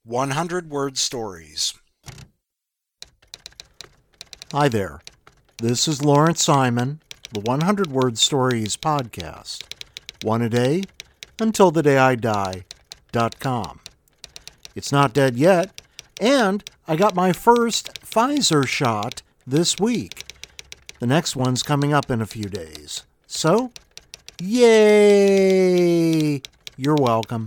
100-word stories. Hi there. This is Lawrence Simon, the 100-word stories podcast. One a day until the day I die.com. It's not dead yet, and I got my first Pfizer shot this week. The next one's coming up in a few days. So, yay! You're welcome.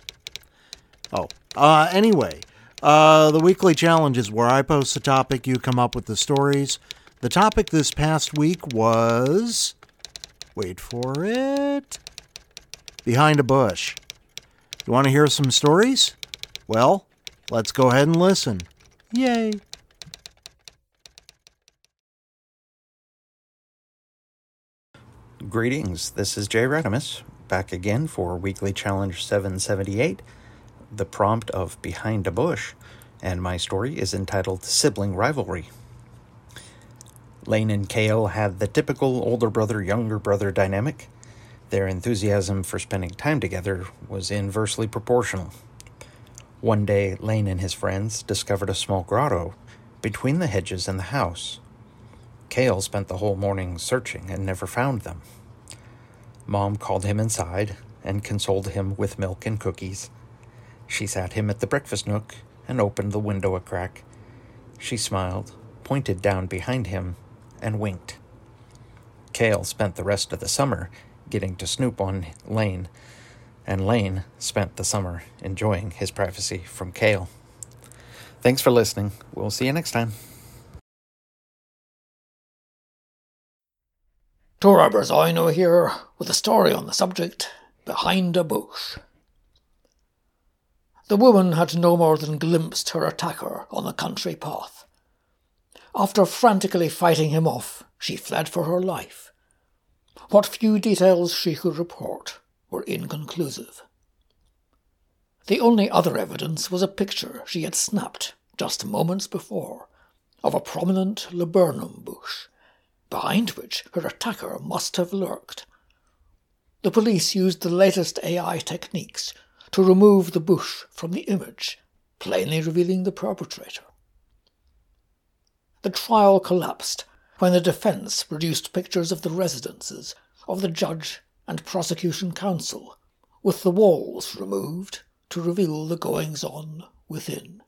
Anyway, the weekly challenge is where I post a topic, you come up with the stories. The topic this past week was, wait for it, behind a bush. You want to hear some stories? Well, let's go ahead and listen. Yay! Greetings, this is Jay Redimus, back again for Weekly Challenge 778, the prompt of Behind a Bush, and my story is entitled Sibling Rivalry. Lane and Cale had the typical older brother-younger brother dynamic. Their enthusiasm for spending time together was inversely proportional. One day, Lane and his friends discovered a small grotto between the hedges and the house. Cale spent the whole morning searching and never found them. Mom called him inside and consoled him with milk and cookies. She sat him at the breakfast nook and opened the window a crack. She smiled, pointed down behind him, and winked. Cale spent the rest of the summer getting to snoop on Lane, and Lane spent the summer enjoying his privacy from Cale. Thanks for listening. We'll see you next time. Tor Aberzino here with a story on the subject, Behind a Bush. The woman had no more than glimpsed her attacker on the country path. After frantically fighting him off, she fled for her life. What few details she could report were inconclusive. The only other evidence was a picture she had snapped just moments before of a prominent laburnum bush, behind which her attacker must have lurked. The police used the latest AI techniques to remove the bush from the image, plainly revealing the perpetrator. The trial collapsed when the defence produced pictures of the residences of the judge and prosecution counsel, with the walls removed to reveal the goings-on within.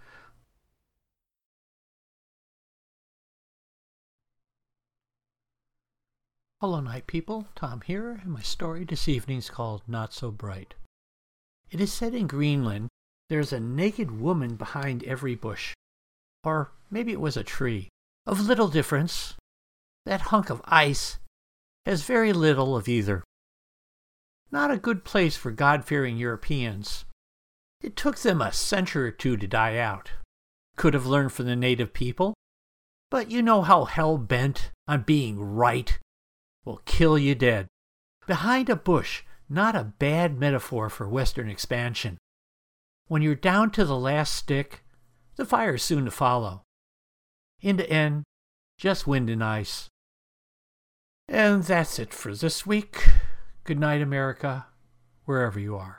Hello, night people. Tom here, and my story this evening is called Not So Bright. It is said in Greenland there's a naked woman behind every bush. Or maybe it was a tree. Of little difference. That hunk of ice has very little of either. Not a good place for God-fearing Europeans. It took them a century or two to die out. Could have learned from the native people. But you know how hell-bent on being right will kill you dead. Behind a bush, not a bad metaphor for Western expansion. When you're down to the last stick, the fire's soon to follow. End to end, just wind and ice. And that's it for this week. Good night, America, wherever you are.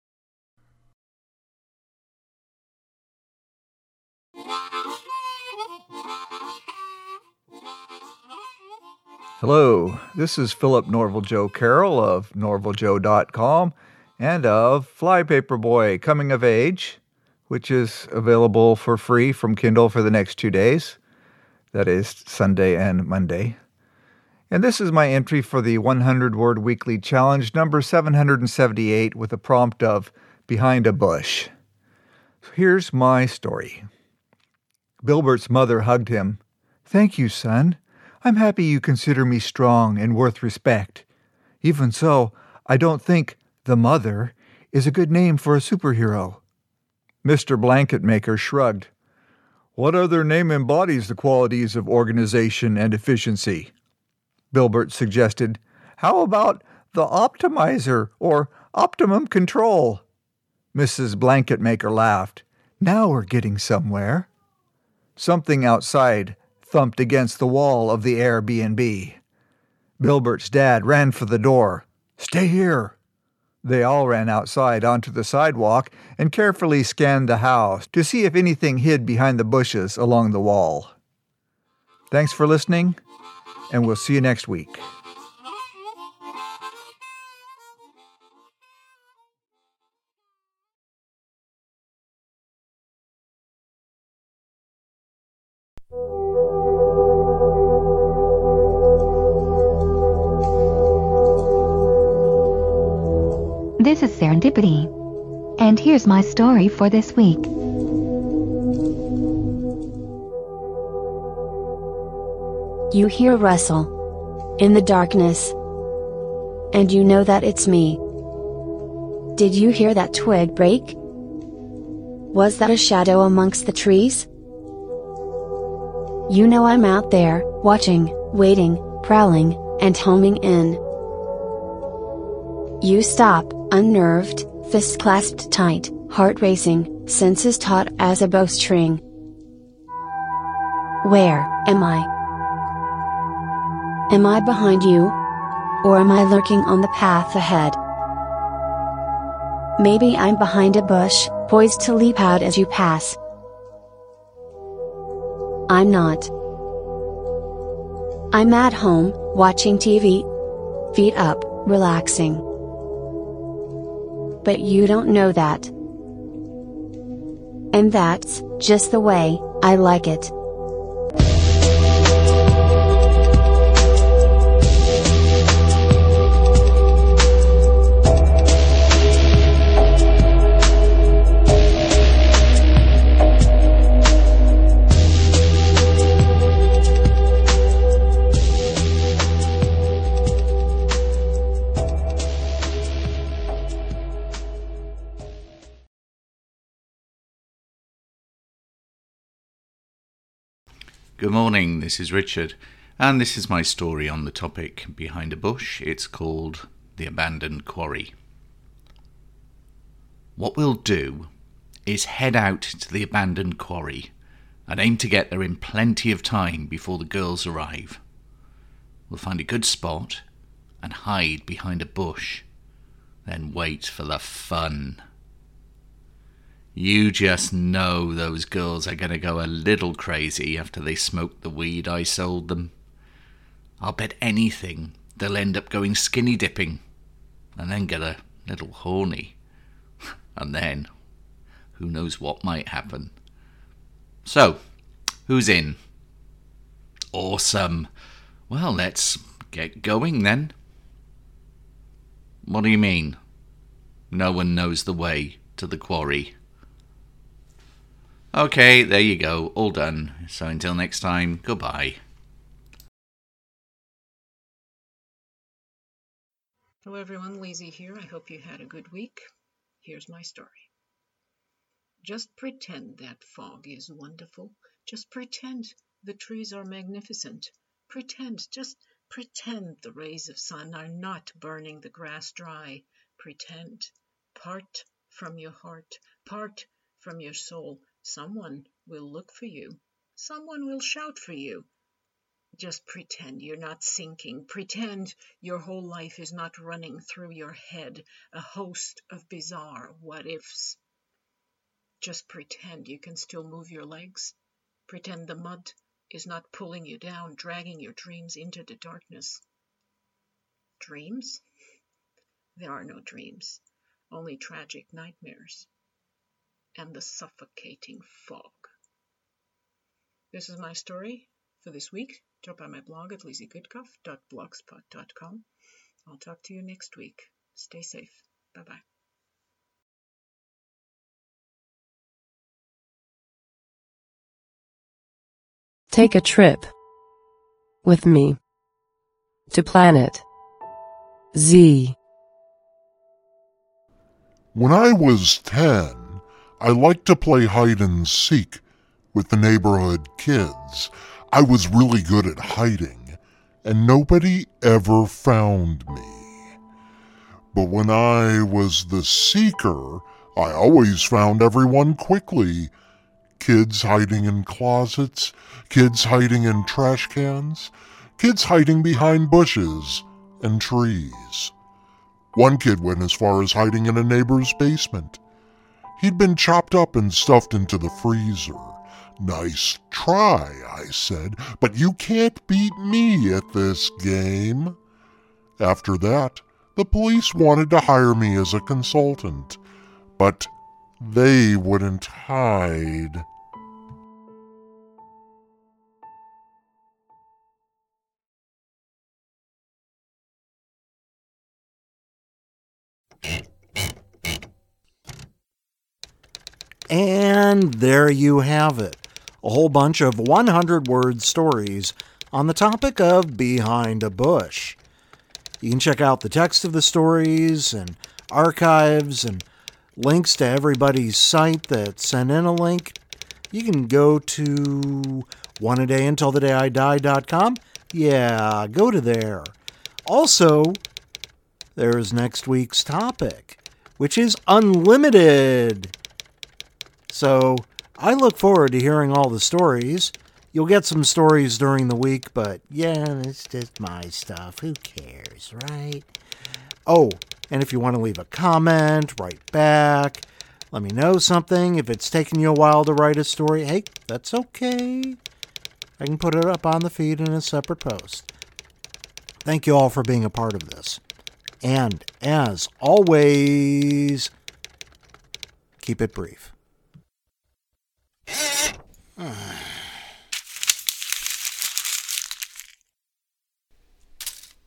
Hello, this is Philip Norval Joe Carroll of norvaljoe.com and of Flypaper Boy Coming of Age, which is available for free from Kindle for the next 2 days. That is Sunday and Monday. And this is my entry for the 100-word weekly challenge, number 778, with a prompt of Behind a Bush. Here's my story. Bilbert's mother hugged him. "Thank you, son. I'm happy you consider me strong and worth respect. Even so, I don't think the mother is a good name for a superhero." Mr. Blanket Maker shrugged. "What other name embodies the qualities of organization and efficiency?" Bilbert suggested, "How about the Optimizer or Optimum Control?" Mrs. Blanket Maker laughed. "Now we're getting somewhere." Something outside thumped against the wall of the Airbnb. Bilbert's dad ran for the door. "Stay here." They all ran outside onto the sidewalk and carefully scanned the house to see if anything hid behind the bushes along the wall. Thanks for listening, and we'll see you next week. This is Serendipity. And here's my story for this week. You hear a rustle in the darkness, and you know that it's me. Did you hear that twig break? Was that a shadow amongst the trees? You know I'm out there, watching, waiting, prowling, and homing in. You stop, unnerved, fists clasped tight, heart racing, senses taut as a bowstring. Where am I? Am I behind you? Or am I lurking on the path ahead? Maybe I'm behind a bush, poised to leap out as you pass. I'm not. I'm at home, watching TV. Feet up, relaxing. But you don't know that. And that's just the way I like it. Good morning, this is Richard, and this is my story on the topic behind a bush. It's called The Abandoned Quarry. What we'll do is head out to the abandoned quarry and aim to get there in plenty of time before the girls arrive. We'll find a good spot and hide behind a bush, then wait for the fun. You just know those girls are going to go a little crazy after they smoke the weed I sold them. I'll bet anything they'll end up going skinny dipping and then get a little horny. And then, who knows what might happen. So, who's in? Awesome. Well, let's get going then. What do you mean? No one knows the way to the quarry. Okay, there you go, all done. So until next time, goodbye. Hello everyone, Lizzie here. I hope you had a good week. Here's my story. Just pretend that fog is wonderful. Just pretend the trees are magnificent. Just pretend the rays of sun are not burning the grass dry. Pretend. Part from your heart, part from your soul. Someone will look for you. Someone will shout for you. Just pretend you're not sinking. Pretend your whole life is not running through your head, a host of bizarre what-ifs. Just pretend you can still move your legs. Pretend the mud is not pulling you down, dragging your dreams into the darkness. Dreams? There are no dreams, only tragic nightmares and the suffocating fog. This is my story for this week. Drop by my blog at lizziegoodcuff.blogspot.com. I'll talk to you next week. Stay safe. Bye-bye. Take a trip with me to Planet Z. When I was 10, I liked to play hide and seek with the neighborhood kids. I was really good at hiding, and nobody ever found me. But when I was the seeker, I always found everyone quickly. Kids hiding in closets, kids hiding in trash cans, kids hiding behind bushes and trees. One kid went as far as hiding in a neighbor's basement. He'd been chopped up and stuffed into the freezer. Nice try, I said, but you can't beat me at this game. After that, the police wanted to hire me as a consultant, but they wouldn't hide. And there you have it. A whole bunch of 100-word stories on the topic of Behind a Bush. You can check out the text of the stories and archives and links to everybody's site that sent in a link. You can go to oneadayuntilthedayidie.com. Yeah, go to there. Also, there's next week's topic, which is unlimited. So I look forward to hearing all the stories. You'll get some stories during the week, but yeah, it's just my stuff. Who cares, right? Oh, and if you want to leave a comment, write back, let me know something. If it's taken you a while to write a story, hey, that's okay. I can put it up on the feed in a separate post. Thank you all for being a part of this. And as always, keep it brief.